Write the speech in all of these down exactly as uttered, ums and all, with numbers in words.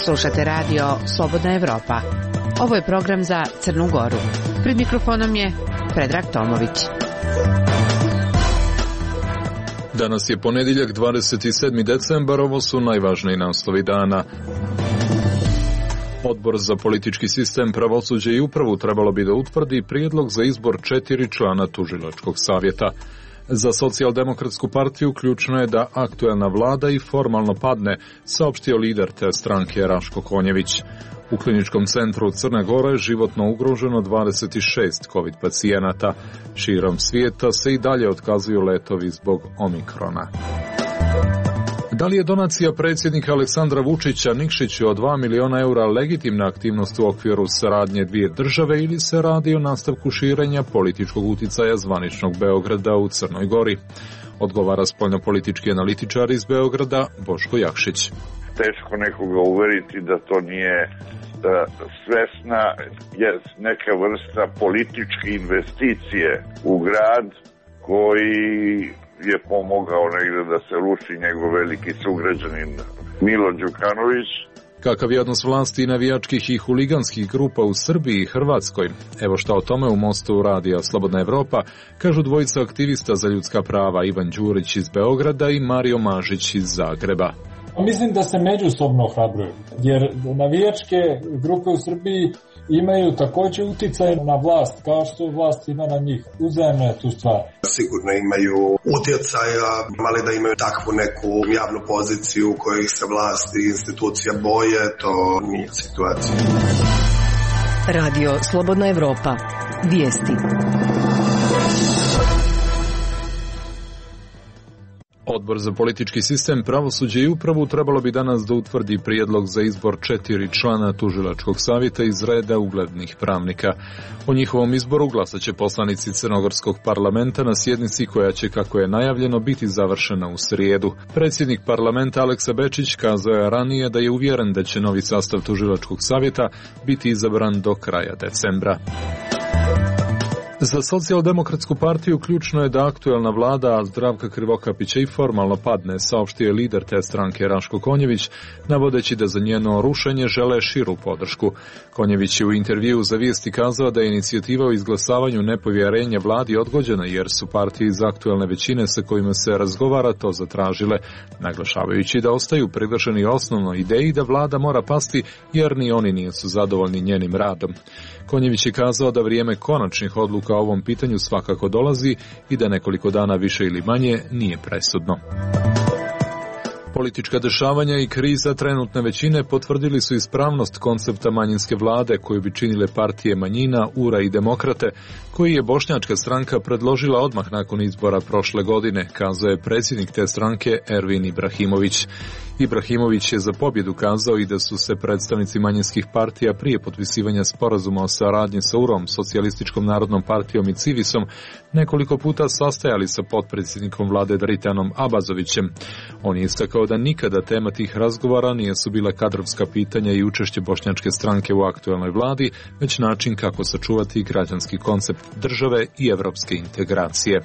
Slušate radio Slobodna Evropa. Ovo je program za Crnu Goru. Pred mikrofonom je Predrag Tomović. Danas je ponedjeljak, dvadeset sedmi decembar, ovo su najvažniji naslovi dana. Odbor za politički sistem, pravosuđe i upravu trebalo bi da utvrdi prijedlog za izbor četiri člana tužilačkog savjeta. Za socijaldemokratsku partiju ključno je da aktuelna vlada i formalno padne, saopštio lider te stranke Raško Konjević. U kliničkom centru Crne Gore je životno ugroženo dvadeset šest kovid pacijenata. Širom svijeta se i dalje otkazuju letovi zbog omikrona. Da li je donacija predsjednika Aleksandra Vučića Nikšiću od dva miliona eura legitimna aktivnost u okviru saradnje dvije države ili se radi o nastavku širenja političkog uticaja zvaničnog Beograda u Crnoj Gori? Odgovara spoljnopolitički analitičar iz Beograda Boško Jakšić. Teško nekoga uveriti da to nije da svesna je neka vrsta političke investicije u grad koji je pomogao negde da se ruši njegov veliki sugrađanin Milo Đukanović. Kakav je odnos vlasti i navijačkih i huliganskih grupa u Srbiji i Hrvatskoj? Evo šta o tome u Mostu radija Slobodna Evropa kažu dvojica aktivista za ljudska prava, Ivan Đurić iz Beograda i Mario Mažić iz Zagreba. Mislim da se međusobno ohrabruju, jer navijačke grupe u Srbiji imaju također uticaj na vlast, kao što vlast ima na njih. Uzajemno je tu stvar. Sigurno imaju utjecaja, ali da imaju takvu neku javnu poziciju u kojoj se vlast i institucija boje, to nije situacija. Radio Slobodna Evropa. Vijesti. Odbor za politički sistem, pravosuđe i upravu trebalo bi danas da utvrdi prijedlog za izbor četiri člana tužilačkog savjeta iz reda uglednih pravnika. O njihovom izboru glasat će poslanici Crnogorskog parlamenta na sjednici koja će, kako je najavljeno, biti završena u srijedu. Predsjednik parlamenta Aleksa Bečić kazao je ranije da je uvjeren da će novi sastav tužilačkog savjeta biti izabran do kraja decembra. Za socijaldemokratsku partiju ključno je da aktuelna vlada Zdravka Krivokapića i formalno padne, saopštio je lider te stranke Raško Konjević, navodeći da za njeno rušenje žele širu podršku. Konjević je u intervjuu za Vijesti kazao da je inicijativa o izglasavanju nepovjerenja vladi odgođena jer su partije iz aktuelne većine sa kojima se razgovara to zatražile, naglašavajući da ostaju privrženi osnovnoj ideji da vlada mora pasti jer ni oni nisu zadovoljni njenim radom. Konjević je kazao da vrijeme konačnih odluka o ovom pitanju svakako dolazi i da nekoliko dana više ili manje nije presudno. Politička dešavanja i kriza trenutne većine potvrdili su ispravnost koncepta manjinske vlade koju bi činile partije manjina, U R A i Demokrate, koji je bošnjačka stranka predložila odmah nakon izbora prošle godine, kazao je predsjednik te stranke Ervin Ibrahimović. Ibrahimović je za pobjedu kazao i da su se predstavnici manjinskih partija prije potpisivanja sporazuma o saradnji sa U R A-om, Socijalističkom narodnom partijom i Civisom nekoliko puta sastajali sa potpredsjednikom vlade Dritanom Abazovićem. On je istakao da nikada tema tih razgovora nije su bila kadrovska pitanja i učešće bošnjačke stranke u aktuelnoj vladi, već način kako sačuvati građanski koncept države i evropske integracije.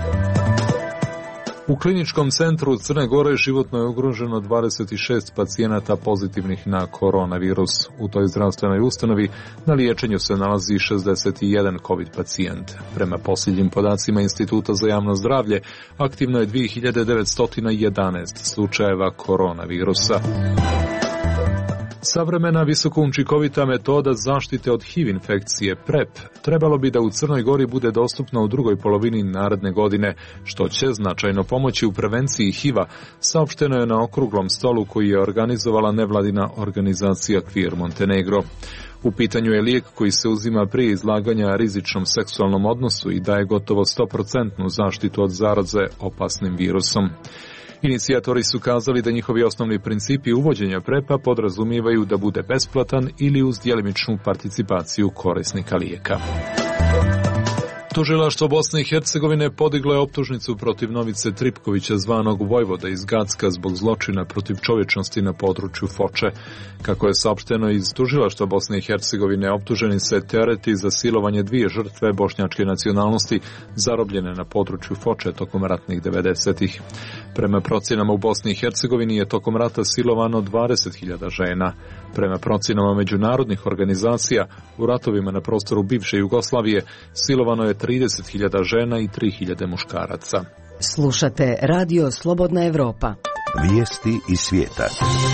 U kliničkom centru Crne Gore životno je ugroženo dvadeset šest pacijenata pozitivnih na koronavirus. U toj zdravstvenoj ustanovi na liječenju se nalazi šezdeset jedan kovid pacijent. Prema posljednjim podacima Instituta za javno zdravlje, aktivno je dvije hiljade devetsto jedanaest slučajeva koronavirusa. Savremena visokoučinkovita metoda zaštite od H I V infekcije PrEP trebalo bi da u Crnoj Gori bude dostupna u drugoj polovini naredne godine, što će značajno pomoći u prevenciji H I V-a, saopšteno je na okruglom stolu koji je organizovala nevladina organizacija Queer Montenegro. U pitanju je lijek koji se uzima prije izlaganja rizičnom seksualnom odnosu i daje gotovo sto posto zaštitu od zaraze opasnim virusom. Inicijatori su kazali da njihovi osnovni principi uvođenja PrEP-a podrazumijevaju da bude besplatan ili uz djelimičnu participaciju korisnika lijeka. Tužilaštvo Bosne i Hercegovine podiglo je optužnicu protiv Novice Tripkovića zvanog Vojvoda iz Gacka zbog zločina protiv čovječnosti na području Foče. Kako je saopšteno iz Tužilaštva Bosne i Hercegovine, optuženi se tereti za silovanje dvije žrtve bošnjačke nacionalnosti zarobljene na području Foče tokom ratnih devedesetih. Prema procjenama u Bosni i Hercegovini je tokom rata silovano dvadeset hiljada žena. Prema procjenama međunarodnih organizacija, u ratovima na prostoru bivše Jugoslavije silovano je trideset hiljada žena i tri hiljade muškaraca. Slušate Radio Slobodna Evropa. Vijesti iz svijeta.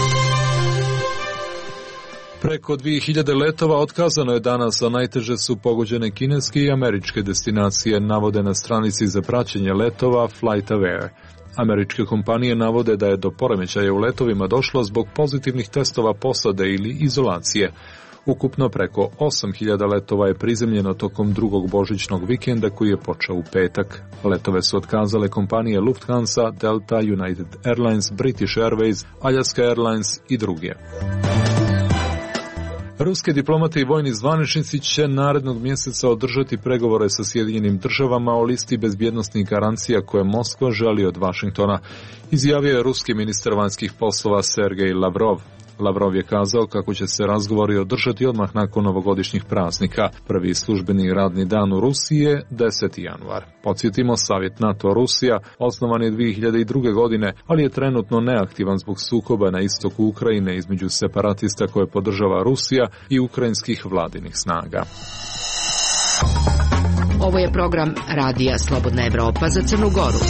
Preko dvije hiljade letova otkazano je danas, a najteže su pogođene kineske i američke destinacije, navode na stranici za praćenje letova FlightAware. Američke kompanije navode da je do poremećaja u letovima došlo zbog pozitivnih testova posade ili izolacije. Ukupno preko osam hiljada letova je prizemljeno tokom drugog božićnog vikenda koji je počeo u petak. Letove su otkazale kompanije Lufthansa, Delta, United Airlines, British Airways, Alaska Airlines i druge. Ruske diplomate i vojni zvaničnici će narednog mjeseca održati pregovore sa Sjedinjenim državama o listi bezbjednosnih garancija koje Moskva želi od Vašingtona, izjavio je ruski ministar vanjskih poslova Sergej Lavrov. Lavrov je kazao kako će se razgovori održati odmah nakon novogodišnjih praznika. Prvi službeni radni dan u Rusiji je deseti januar. Podsjetimo, Savjet NATO-Rusija osnovan je dvije hiljade druge. godine, ali je trenutno neaktivan zbog sukoba na istoku Ukrajine između separatista koje podržava Rusija i ukrajinskih vladinih snaga. Ovo je program Radija Slobodna Evropa za Crnu Goru.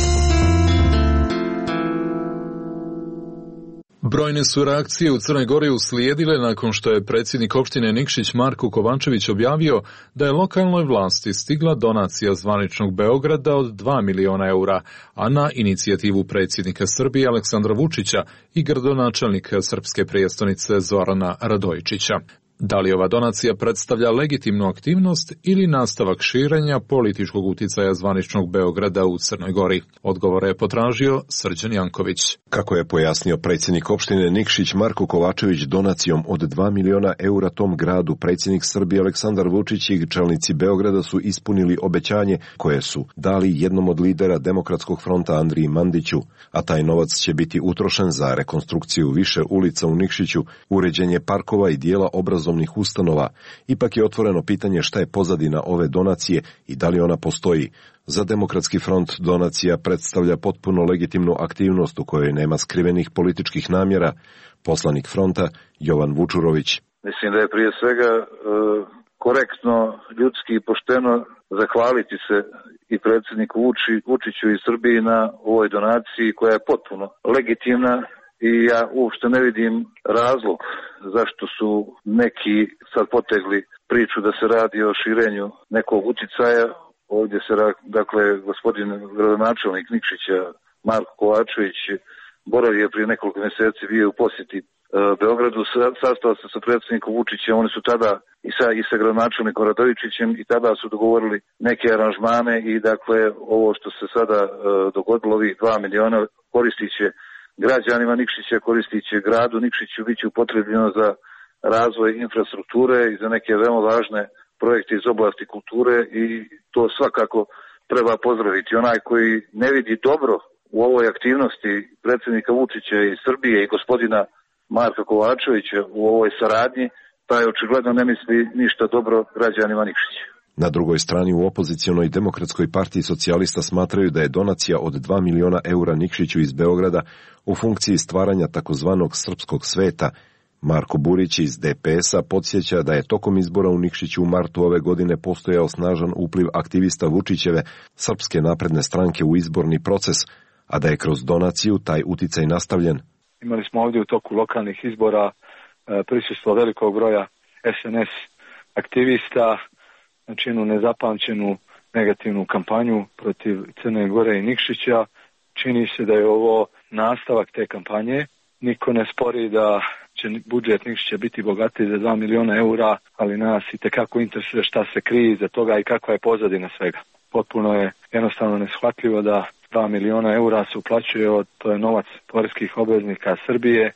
Brojne su reakcije u Crnoj Gori uslijedile nakon što je predsjednik opštine Nikšić Marko Kovačević objavio da je lokalnoj vlasti stigla donacija zvaničnog Beograda od dva miliona eura, a na inicijativu predsjednika Srbije Aleksandra Vučića i gradonačelnika srpske prijestolnice Zorana Radojičića. Da li ova donacija predstavlja legitimnu aktivnost ili nastavak širenja političkog uticaja zvaničnog Beograda u Crnoj Gori? Odgovore je potražio Srđan Janković. Kako je pojasnio predsjednik opštine Nikšić Marko Kovačević, donacijom od dva miliona eura tom gradu predsjednik Srbije Aleksandar Vučić i čelnici Beograda su ispunili obećanje koje su dali jednom od lidera Demokratskog fronta Andriji Mandiću, a taj novac će biti utrošen za rekonstrukciju više ulica u Nikšiću, uređenje parkova i dijela obrazovanja ustanova. Ipak je otvoreno pitanje šta je pozadina ove donacije i da li ona postoji. Za Demokratski front donacija predstavlja potpuno legitimnu aktivnost u kojoj nema skrivenih političkih namjera. Poslanik fronta Jovan Vučurović. Mislim da je prije svega e, korektno, ljudski i pošteno zahvaliti se i predsjedniku Vuči, Vučiću i Srbiji na ovoj donaciji koja je potpuno legitimna. I ja uopšte ne vidim razlog zašto su neki sad potegli priču da se radi o širenju nekog uticaja. Ovdje se, dakle, gospodin gradonačelnik Nikšića, Marko Kovačević, boravio prije nekoliko mjeseci, bio u posjeti e, Beogradu, sastao se sa predsjednikom Vučićem, oni su tada i sa, i sa gradonačelnikom Radojičićem i tada su dogovorili neke aranžmane i, dakle, ovo što se sada e, dogodilo, ovih dva miliona koristit će građanima Nikšića, koristit će gradu Nikšiću, bit će upotrebljeno za razvoj infrastrukture i za neke veoma važne projekte iz oblasti kulture i to svakako treba pozdraviti. Onaj koji ne vidi dobro u ovoj aktivnosti predsjednika Vučića i Srbije i gospodina Marka Kovačevića u ovoj saradnji, taj očigledno ne misli ništa dobro građanima Nikšića. Na drugoj strani u opozicionoj Demokratskoj partiji socijalista smatraju da je donacija od dva miliona eura Nikšiću iz Beograda u funkciji stvaranja takozvanog srpskog sveta. Marko Burić iz D P S-a podsjeća da je tokom izbora u Nikšiću u martu ove godine postojao snažan upliv aktivista Vučićeve Srpske napredne stranke u izborni proces, a da je kroz donaciju taj uticaj nastavljen. Imali smo ovdje u toku lokalnih izbora prisustvo velikog broja S N S aktivista, znači jednu nezapamćenu negativnu kampanju protiv Crne Gore i Nikšića. Čini se da je ovo nastavak te kampanje. Niko ne spori da će budžet Nikšića biti bogatiji za dva miliona eura, ali nas i tekako interesuje šta se krije iza toga i kakva je pozadina svega. Potpuno je jednostavno neshvatljivo da dva miliona eura se uplaćuje, od, to je novac poreskih obveznika Srbije.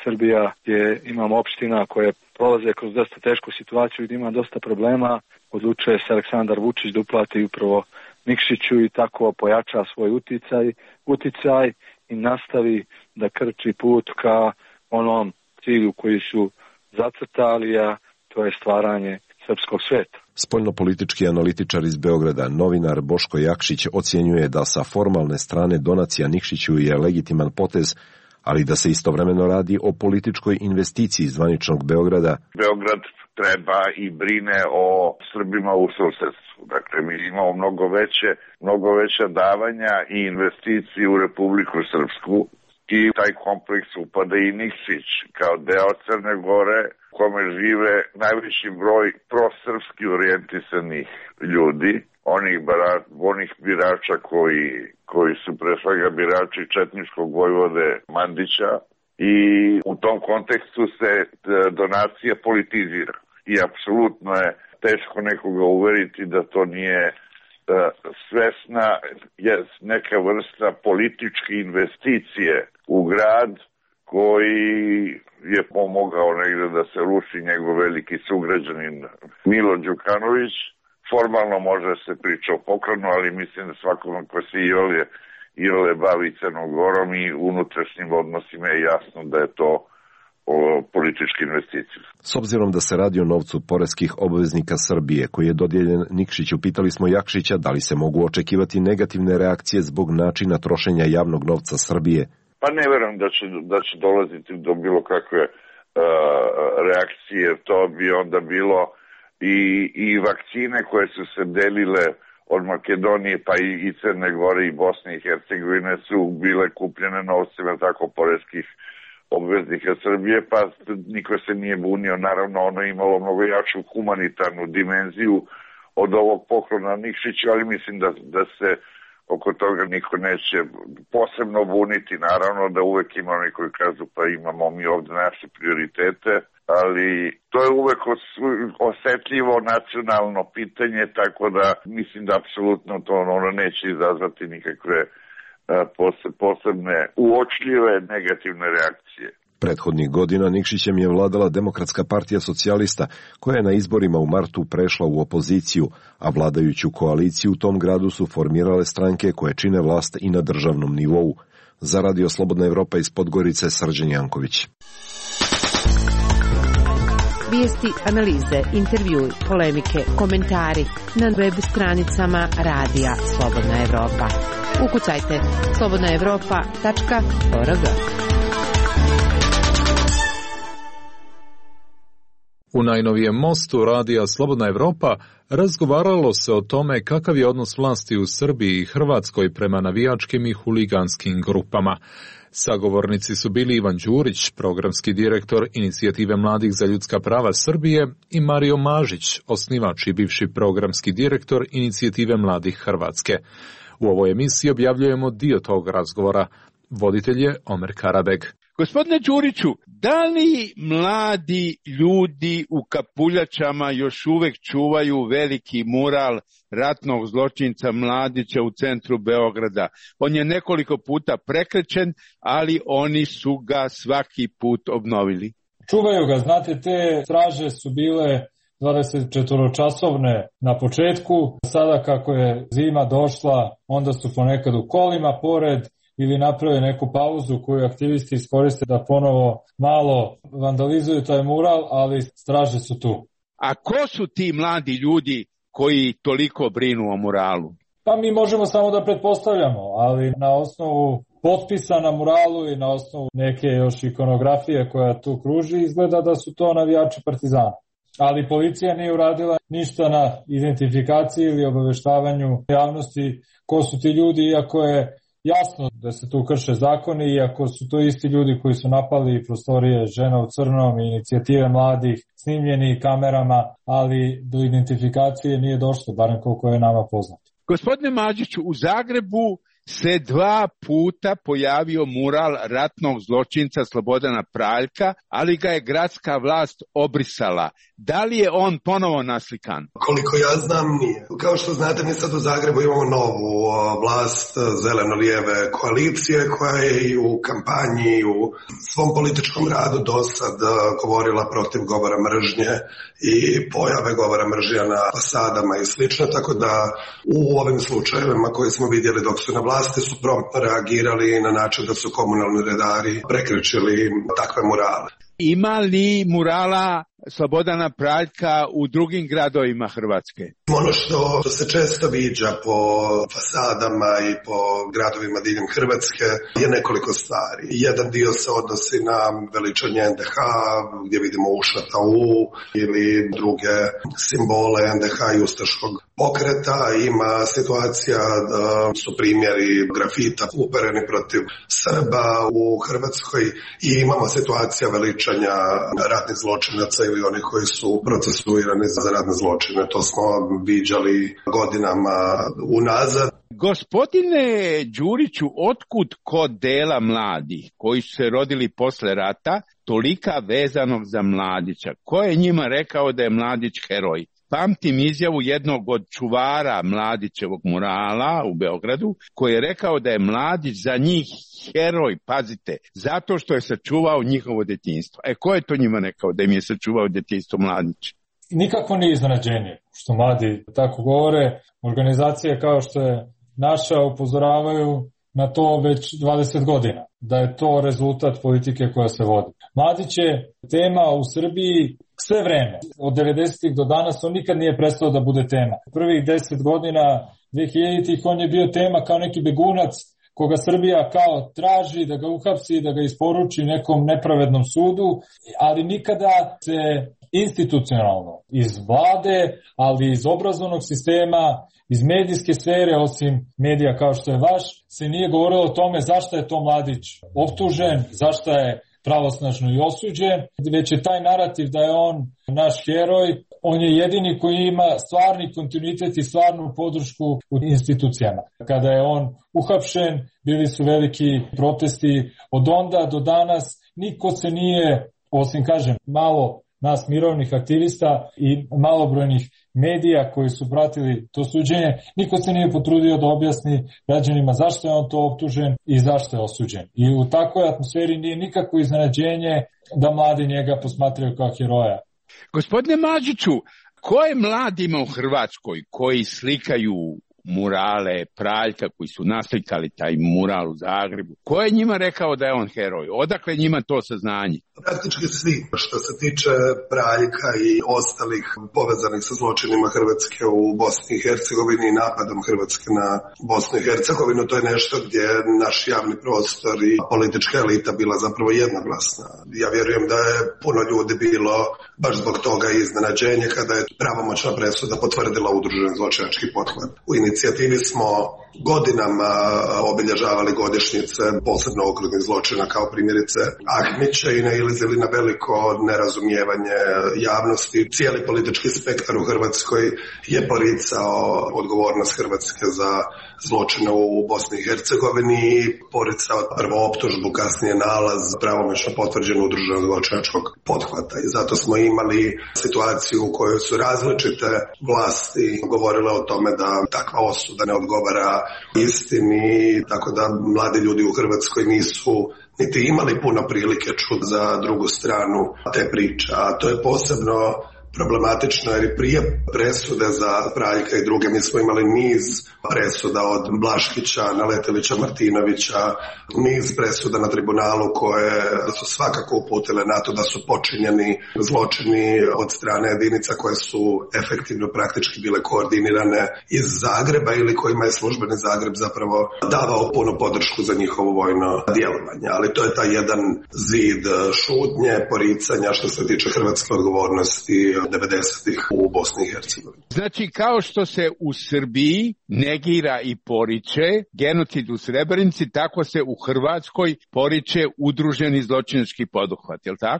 Srbija gdje imamo opština koje prolaze kroz dosta tešku situaciju gdje ima dosta problema, odlučuje se Aleksandar Vučić da uplati upravo Nikšiću i tako pojača svoj uticaj, uticaj i nastavi da krči put ka onom cilju koji su zacrtali, a to je stvaranje srpskog sveta. Spoljnopolitički analitičar iz Beograda, novinar Boško Jakšić, ocjenjuje da sa formalne strane donacija Nikšiću je legitiman potez, ali da se istovremeno radi o političkoj investiciji zvaničnog Beograda. Beograd treba i brine o Srbima u susedstvu. Dakle, mi imamo mnogo veće, mnogo veća davanja i investicije u Republiku Srpsku i taj kompleks upada i Nikšić kao deo Crne Gore, u kome žive najveći broj prosrpski orijentisanih ljudi, onih, bara, onih birača koji, koji su pre svega birači četničkog vojvode Mandića, i u tom kontekstu se donacija politizira. I apsolutno je teško nekoga uveriti da to nije svesna je neka vrsta političke investicije u grad koji je pomogao negde da se ruši njegov veliki sugrađanin Milo Đukanović. Formalno može se priča o poklonu, ali mislim da svakom ko se iole, iole bavi Crnom Gorom i unutrašnjim odnosima je jasno da je to o političke investicije. S obzirom da se radi o novcu poreskih obveznika Srbije koji je dodijeljen Nikšiću, pitali smo Jakšića da li se mogu očekivati negativne reakcije zbog načina trošenja javnog novca Srbije. Pa ne verujem da će, da će dolaziti do bilo kakve uh, reakcije. To bi onda bilo i, i vakcine koje su se delile od Makedonije pa i, i Crne Gore i Bosne i Hercegovine su bile kupljene novcima tako poreskih obveznika Srbije, pa niko se nije bunio. Naravno, ono je imalo mnogo jaču humanitarnu dimenziju od ovog poklona Nikšiću, ali mislim da, da se oko toga niko neće posebno buniti. Naravno da uvek ima oni koji kažu pa imamo mi ovde naše prioritete, ali to je uvek osetljivo nacionalno pitanje, tako da mislim da apsolutno to ono neće izazvati nikakve posebne uočljive negativne reakcije. Prethodnih godina Nikšićem je vladala Demokratska partija socijalista, koja je na izborima u martu prešla u opoziciju, a vladajuću koaliciju u tom gradu su formirale stranke koje čine vlast i na državnom nivou. Za Radio Slobodna Evropa iz Podgorice, Srđan Janković. Vijesti, analize, intervjui, polemike, komentari na web stranicama Radija Slobodna Evropa. Ukucajte slobodna evropa tačka org. U najnovijem mostu Radija Slobodna Evropa razgovaralo se o tome kakav je odnos vlasti u Srbiji i Hrvatskoj prema navijačkim i huliganskim grupama. Sagovornici su bili Ivan Đurić, programski direktor Inicijative mladih za ljudska prava Srbije, i Mario Mažić, osnivač i bivši programski direktor Inicijative mladih Hrvatske. U ovoj emisiji objavljujemo dio tog razgovora. Voditelj je Omer Karabeg. Gospodine Đuriću, da li mladi ljudi u kapuljačama još uvek čuvaju veliki mural ratnog zločinca Mladića u centru Beograda? On je nekoliko puta prekrečen, ali oni su ga svaki put obnovili. Čuvaju ga, znate, te straže su bile dvadesetčetvoročasovne na početku. Sada kako je zima došla, onda su ponekad u kolima pored ili naprave neku pauzu koju aktivisti iskoriste da ponovo malo vandalizuju taj mural, ali straže su tu. A ko su ti mladi ljudi koji toliko brinu o muralu? Pa mi možemo samo da pretpostavljamo, ali na osnovu potpisa na muralu i na osnovu neke još ikonografije koja tu kruži, izgleda da su to navijači Partizana. Ali policija nije uradila ništa na identifikaciji ili obaveštavanju javnosti ko su ti ljudi, iako je jasno da se tu krše zakoni, iako su to isti ljudi koji su napali prostorije Žena u crnom i Inicijative mladih, snimljeni kamerama, ali do identifikacije nije došlo, barem koliko je nama poznato. Gospodine Mađiću, u Zagrebu se dva puta pojavio mural ratnog zločinca Slobodana Praljka, ali ga je gradska vlast obrisala. Da li je on ponovo naslikan? Koliko ja znam, nije. Kao što znate, mi sad u Zagrebu imamo novu vlast zeleno-lijeve koalicije koja je i u kampanji i u svom političkom radu do sad govorila protiv govora mržnje i pojave govora mržnja na fasadama i slično, tako da u ovim slučajevima koje smo vidjeli dok su na vlasti su promptno reagirali na način da su komunalni redari prekrečili takve murale. Ima li murala Slobodana Praljka u drugim gradovima Hrvatske? Ono što se često viđa po fasadama i po gradovima diljem Hrvatske je nekoliko stvari. Jedan dio se odnosi na veličanje en de ha, gdje vidimo ušata U ili druge simbole en de ha i ustaškog pokreta. Ima situacija da su primjeri grafita upereni protiv Srba u Hrvatskoj i imamo situacija veličanja ratnih zločinaca ili oni koji su procesuirani za ratne zločine. To smo viđali godinama unazad. Gospodine Đuriću, otkud kod dela mladih koji su se rodili posle rata tolika vezanog za Mladića? Ko je njima rekao da je Mladić heroj? Pamtim izjavu jednog od čuvara Mladićevog murala u Beogradu, koji je rekao da je Mladić za njih heroj, pazite, zato što je sačuvao njihovo djetinjstvo. E, ko je to njima rekao da im je sačuvao djetinjstvo Mladić? Nikako nije iznenađenje što mladi tako govore. Organizacije kao što je naša upozoravaju na to već dvadeset godina, da je to rezultat politike koja se vodi. Mladić je tema u Srbiji sve vreme. Od devedesetih do danas on nikad nije prestao da bude tema. Prvih deset godina dve hiljaditih on je bio tema kao neki begunac koga Srbija kao traži da ga uhapsi, da ga isporuči nekom nepravednom sudu, ali nikada se institucionalno iz vlade, ali iz obrazovnog sistema, iz medijske sfere, osim medija kao što je vaš, se nije govorilo o tome zašto je to Mladić optužen, zašto je pravosnažno i osuđen, već je taj narativ da je on naš heroj, on je jedini koji ima stvarni kontinuitet i stvarnu podršku u institucijama. Kada je on uhapšen, bili su veliki protesti od onda do danas, niko se nije, osim kažem, malo nas mirovnih aktivista i malobrojnih medija koji su pratili to suđenje, niko se nije potrudio da objasni građanima zašto je on to optužen i zašto je osuđen. I u takvoj atmosferi nije nikakvo iznenađenje da mladi njega posmatraju kao heroja. Gospodine Mađiću, koje mladima u Hrvatskoj koji slikaju murale Praljka, koji su naslikali taj mural u Zagrebu, ko je njima rekao da je on heroj? Odakle njima to saznanje? Praktički svi. Što se tiče Praljka i ostalih povezanih sa zločinima Hrvatske u Bosni i Hercegovini i napadom Hrvatske na Bosnu i Hercegovinu, to je nešto gdje naš javni prostor i politička elita bila zapravo jednoglasna. Ja vjerujem da je puno ljudi bilo baš zbog toga iznenađenje kada je pravomoćna presuda potvrdila udružen zločinački pothvat. U inicijativi smo godinama obilježavali godišnjice posebno okrutnih zločina kao primjerice Ahmića i nailazili na veliko nerazumijevanje javnosti. Cijeli politički spektar u Hrvatskoj je poricao odgovornost Hrvatske za zločine u Bosni i Hercegovini i poricao prvo optužbu, kasnije nalaz pravomoćno potvrđen udruženog zločinačkog pothvata. I zato smo imali situaciju u kojoj su različite vlasti govorile o tome da takva osuda ne odgovara istini, tako da mladi ljudi u Hrvatskoj nisu niti imali puno prilike čuti za drugu stranu te priče. A to je posebno problematično jer i prije presude za Praljka i druge mi smo imali niz presuda od Blaškića, Naletelića, Martinovića, niz presuda na tribunalu koje su svakako uputile na to da su počinjeni zločini od strane jedinica koje su efektivno praktički bile koordinirane iz Zagreba ili kojima je službeni Zagreb zapravo davao punu podršku za njihovo vojno djelovanje. Ali to je taj jedan zid šutnje, poricanja što se tiče hrvatske odgovornosti devedesetih u Bosni i Hercegovini. Znači, kao što se u Srbiji negira i poriče genocid u Srebrenici, tako se u Hrvatskoj poriče udruženi zločinački poduhvat, je li tako?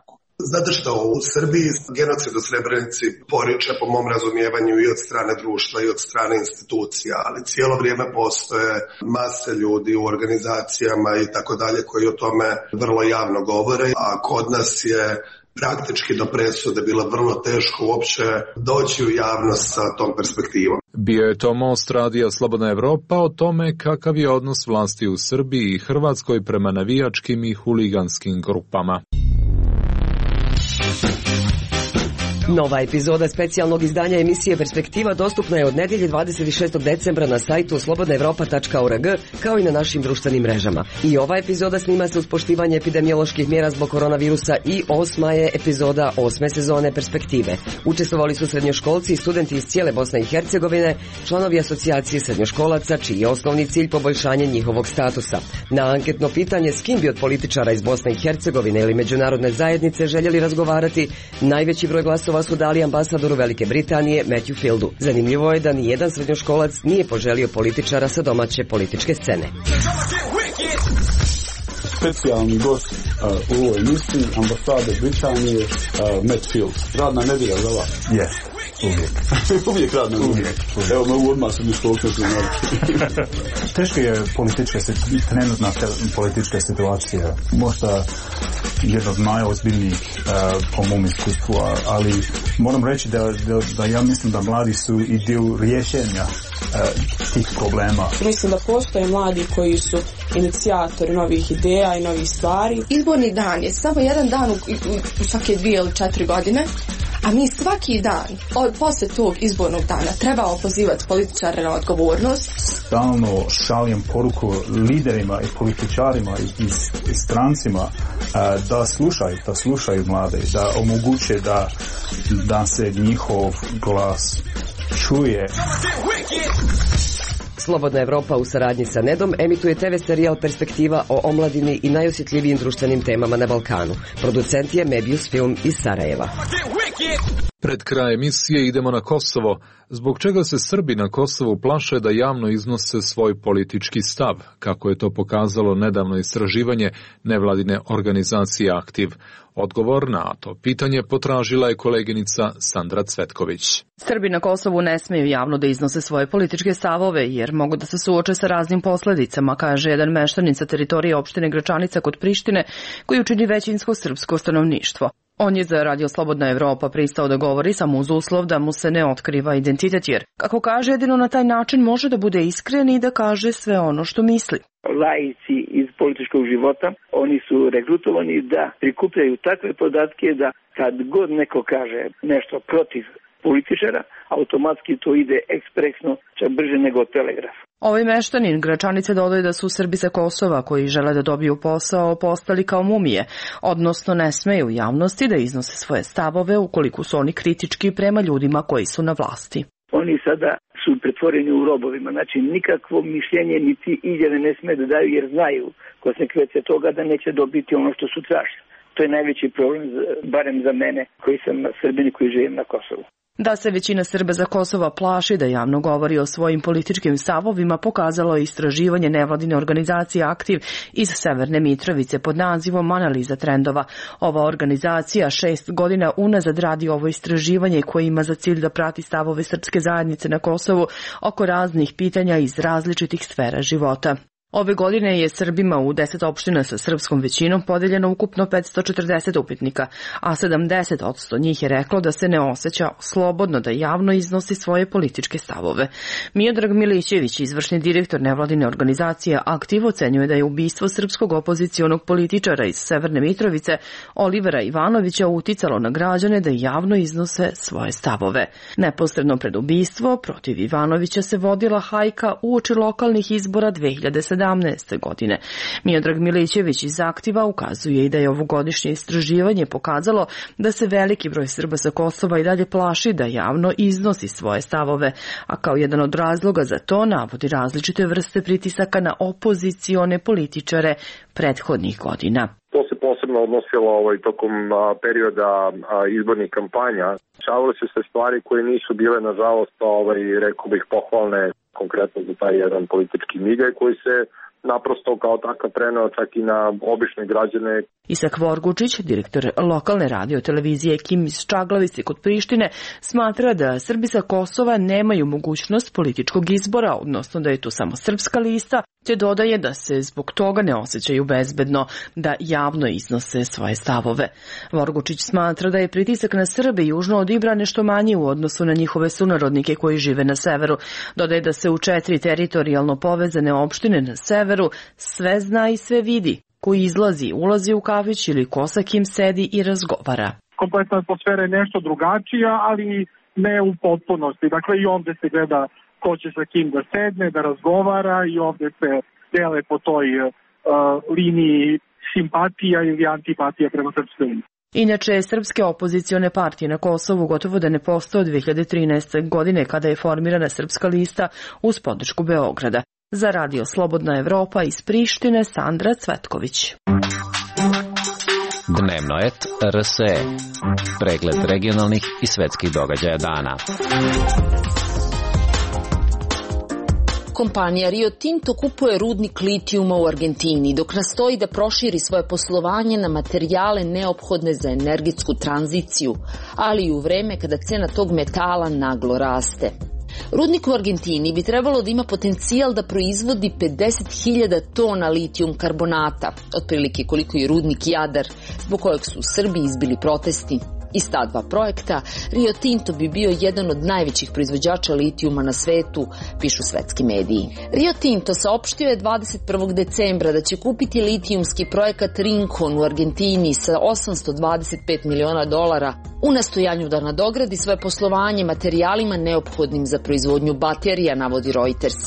Znate što, u Srbiji genocid u Srebrenici poriče po mom razumijevanju i od strane društva i od strane institucija, ali cijelo vrijeme postoje mase ljudi u organizacijama i tako dalje koji o tome vrlo javno govore, a kod nas je praktički do presude bilo vrlo teško uopće doći u javnost sa tom perspektivom. Bio je to most radija Slobodna Evropa o tome kakav je odnos vlasti u Srbiji i Hrvatskoj prema navijačkim i huliganskim grupama. Nova epizoda specijalnog izdanja emisije Perspektiva dostupna je od nedjelje dvadeset šestog decembra na sajtu slobodna evropa tačka org kao i na našim društvenim mrežama. I ova epizoda snima se uz poštivanje epidemioloških mjera zbog koronavirusa i osma je epizoda osme sezone Perspektive. Učestvovali su srednjoškolci i studenti iz cijele Bosne i Hercegovine, članovi asocijacije srednjoškolaca čiji je osnovni cilj poboljšanje njihovog statusa. Na anketno pitanje s kim bi od političara iz Bosne i Hercegovine ili međunarodne zajednice željeli razgovarati, najveći broj glasova su dali ambasadoru Velike Britanije Matthew Fieldu. Zanimljivo je da ni jedan srednjoškolac nije poželio političara sa domaće političke scene. Specijalni gost uh, u ovoj emisiji ambasade Britanije uh, Matt Field. Radna nedjelja za vas? Yes. Uvijek. Uvijek radna nedjelja. Uvijek. Evo me u odmah sam iškolknuti. Teško je politička, trenutna politička situacija. Možda jedna od najozbiljnijih uh, po mom iskustvu, ali moram reći da, da, da ja mislim da mladi su i dio rješenja uh, tih problema. Mislim da postoje mladi koji su inicijatori novih ideja i novih stvari. Izborni dan je samo jedan dan u, u, u svake dvije ili četiri godine, a mi svaki dan od posle tog izbornog dana trebamo pozivati političare na odgovornost. Stalno šaljem poruku liderima i političarima i, i, i strancima uh, da slušaju, da slušaju mlade, da omoguće da, da se njihov glas čuje. Slobodna Evropa u saradnji sa Nedom emituje te ve serijal Perspektiva o omladini i najosjetljivijim društvenim temama na Balkanu. Producent je Mebius Film iz Sarajeva. Pred kraj emisije idemo na Kosovo, zbog čega se Srbi na Kosovu plaše da javno iznose svoj politički stav, kako je to pokazalo nedavno istraživanje nevladine organizacije Aktiv. Odgovor na to pitanje potražila je koleginica Sandra Cvetković. Srbi na Kosovu ne smeju javno da iznose svoje političke stavove, jer mogu da se suoče sa raznim posledicama, kaže jedan meštanin sa teritorije opštine Gračanica kod Prištine, koji učini većinsko srpsko stanovništvo. On je za Radio Slobodna Evropa pristao da govori samo uz uslov da mu se ne otkriva identitet, jer, kako kaže, jedino na taj način može da bude iskren i da kaže sve ono što misli. Laici iz političkog života, oni su regrutovani da prikupljaju takve podatke da kad god neko kaže nešto protiv političara, automatski to ide ekspresno, čak brže nego telegraf. Ovaj meštanin Gračanice dodaje da su Srbi sa Kosova koji žele da dobiju posao postali kao mumije, odnosno ne smeju javnosti da iznose svoje stavove ukoliko su oni kritički prema ljudima koji su na vlasti. Oni sada su pretvoreni u robovima, znači nikakvo mišljenje niti izjave ne sme da daju jer znaju konsekvence toga da neće dobiti ono što su tražili. To je najveći problem, barem za mene koji sam Srbin i koji živim na Kosovu. Da se većina Srba za Kosova plaši da javno govori o svojim političkim stavovima pokazalo je istraživanje nevladine organizacije Aktiv iz Severne Mitrovice pod nazivom Analiza trendova. Ova organizacija šest godina unazad radi ovo istraživanje koje ima za cilj da prati stavove srpske zajednice na Kosovu oko raznih pitanja iz različitih sfera života. Ove godine je Srbima u deset opština sa srpskom većinom podeljeno ukupno petsto četrdeset upitnika, a sedamdeset posto njih je reklo da se ne osjeća slobodno da javno iznosi svoje političke stavove. Miodrag Milićević, izvršni direktor nevladine organizacije Aktiv, ocenjuje da je ubistvo srpskog opozicionog političara iz Severne Mitrovice, Olivera Ivanovića, uticalo na građane da javno iznose svoje stavove. Neposredno pred ubistvo protiv Ivanovića se vodila hajka uoči lokalnih izbora dve hiljade sedamnaeste. godine. Miodrag Milićević iz Aktiva ukazuje i da je ovogodišnje istraživanje pokazalo da se veliki broj Srba sa Kosova i dalje plaši da javno iznosi svoje stavove, a kao jedan od razloga za to navodi različite vrste pritisaka na opozicione političare prethodnih godina. To se posebno odnosilo ovaj, tokom a, perioda a, izbornih kampanja. Šavili su se stvari koje nisu bile, nažalost, ovaj, rekao bih, pohvalne, konkretno za taj jedan politički milje koji se naprosto kao takav preneo čak i na obične građane. Isak Vorgučić, direktor lokalne radio televizije Kim iz Čaglavice kod Prištine, smatra da Srbi sa Kosova nemaju mogućnost političkog izbora, odnosno da je tu samo srpska lista, te dodaje da se zbog toga ne osjećaju bezbedno da javno iznose svoje stavove. Vorgučić smatra da je pritisak na Srbe južno od Ibra nešto manji u odnosu na njihove sunarodnike koji žive na severu. Dodaje da se u četiri teritorijalno povezane opštine na severu sve zna i sve vidi. Koji izlazi, ulazi u kafić ili ko sa kim sedi i razgovara. Kompletna atmosfera je nešto drugačija, ali ne u potpunosti. Dakle, i ovde se gleda ko će sa kim da sedne, da razgovara i ovde se dele po toj uh, liniji simpatija ili antipatija prema srpskoj liniji. Inače, srpske opozicione partije na Kosovu gotovo da ne postoje od dve hiljade trinaeste. godine kada je formirana srpska lista uz podršku Beograda. Za radio Slobodna Evropa iz Prištine, Sandra Cvetković. Dnevno et R S E. Pregled regionalnih i svetskih događaja dana. Kompanija Rio Tinto kupuje rudnik litijuma u Argentini, dok nastoji da proširi svoje poslovanje na materijale neophodne za energetsku tranziciju, ali i u vreme kada cena tog metala naglo raste. Rudnik u Argentini bi trebalo da ima potencijal da proizvodi pedeset hiljada tona litijum karbonata, otprilike koliko je rudnik Jadar, zbog kojeg su u Srbiji izbili protesti. Iz ta dva projekta Rio Tinto bi bio jedan od najvećih proizvođača litijuma na svetu, pišu svetski mediji. Rio Tinto saopštio je dvadeset prvog decembra da će kupiti litijumski projekat Rincon u Argentini sa osamsto dvadeset pet miliona dolara u nastojanju da nadogradi svoje poslovanje materijalima neophodnim za proizvodnju baterija, navodi Reuters.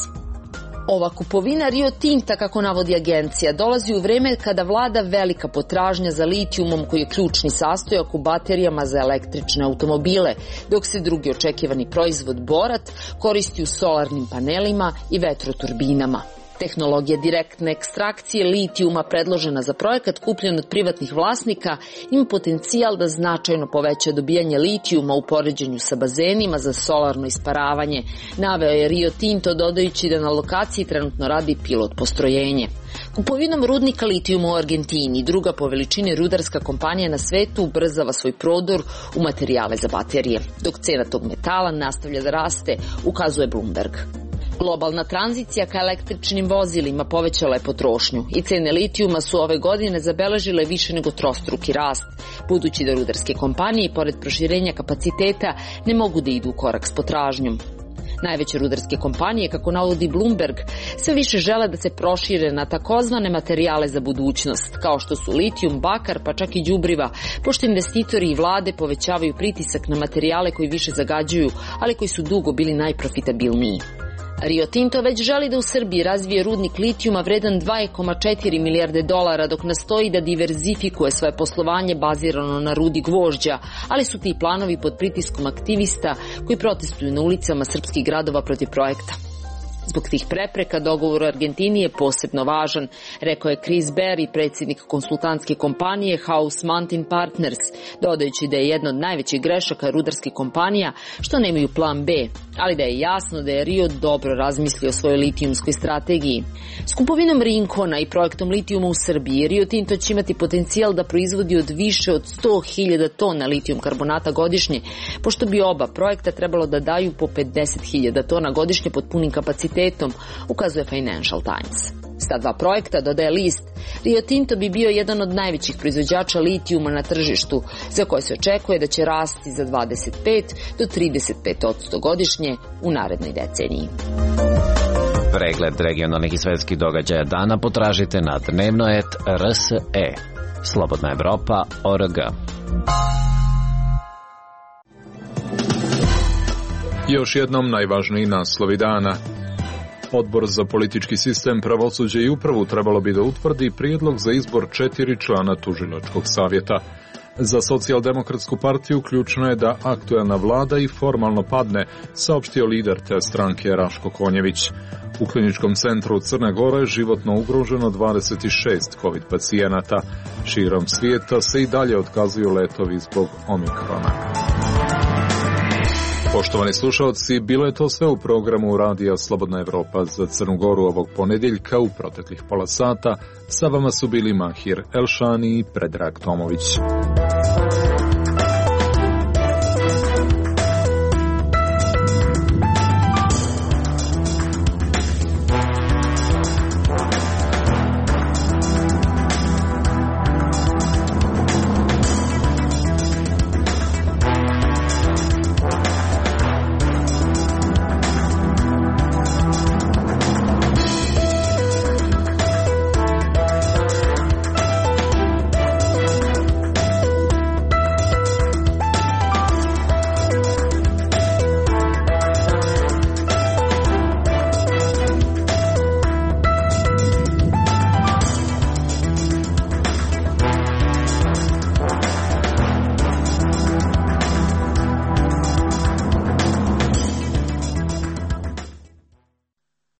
Ova kupovina Rio Tinta, kako navodi agencija, dolazi u vreme kada vlada velika potražnja za litijumom koji je ključni sastojak u baterijama za električne automobile, dok se drugi očekivani proizvod borat koristi u solarnim panelima i vetroturbinama. Tehnologija direktne ekstrakcije litijuma predložena za projekat kupljen od privatnih vlasnika ima potencijal da značajno poveća dobijanje litijuma u poređenju sa bazenima za solarno isparavanje, naveo je Rio Tinto dodajući da na lokaciji trenutno radi pilot postrojenje. Kupovinom rudnika litijuma u Argentini, druga po veličini rudarska kompanija na svetu, ubrzava svoj prodor u materijale za baterije, dok cena tog metala nastavlja da raste, ukazuje Bloomberg. Globalna tranzicija ka električnim vozilima povećala je potrošnju i cene litijuma su ove godine zabeležile više nego trostruki rast, budući da rudarske kompanije, pored proširenja kapaciteta, ne mogu da idu u korak s potražnjom. Najveće rudarske kompanije, kako navodi Bloomberg, sve više žele da se prošire na takozvane materijale za budućnost, kao što su litijum, bakar, pa čak i đubriva, pošto investitori i vlade povećavaju pritisak na materijale koji više zagađuju, ali koji su dugo bili najprofitabilniji. Rio Tinto već želi da u Srbiji razvije rudnik litijuma vredan dva zarez četiri milijarde dolara, dok nastoji da diverzifikuje svoje poslovanje bazirano na rudi gvožđa, ali su ti planovi pod pritiskom aktivista koji protestuju na ulicama srpskih gradova protiv projekta. Zbog tih prepreka dogovor u Argentini je posebno važan, rekao je Chris Berry, predsjednik konsultantske kompanije House Mountain Partners, dodajući da je jedna od najvećih grešaka rudarskih kompanija što nemaju plan B, ali da je jasno da je Rio dobro razmislio o svojoj litijumskoj strategiji. S kupovinom Rincona i projektom litijuma u Srbiji, Rio Tinto će imati potencijal da proizvodi od više od sto hiljada tona litijum karbonata godišnje, pošto bi oba projekta trebalo da daju po pedeset hiljada tona godišnje pod punim kapacitetom, ukazuje Financial Times. S ta dva projekta, dodaje list, Rio Tinto bi bio jedan od najvećih proizvođača litijuma na tržištu, za koje se očekuje da će rasti za dvadeset pet do trideset pet posto godišnje u narednoj deceniji. Pregled regionalnih i svetskih događaja dana potražite na dnevno et R S E. Slobodna Evropa, O R G. Još jednom najvažniji naslovi dana. Odbor za politički sistem, pravosuđe i upravu trebalo bi da utvrdi prijedlog za izbor četiri člana tužilačkog savjeta. Za socijaldemokratsku partiju ključno je da aktuelna vlada i formalno padne, saopštio lider te stranke Raško Konjević. U kliničkom centru Crne Gore je životno ugroženo dvadeset šest kovid pacijenata. Širom svijeta se i dalje otkazuju letovi zbog omikrona. Poštovani slušalci, bilo je to sve u programu Radija Slobodna Evropa za Crnu Goru ovog ponedjeljka u proteklih pola sata. Sa vama su bili Mahir Elšani i Predrag Tomović.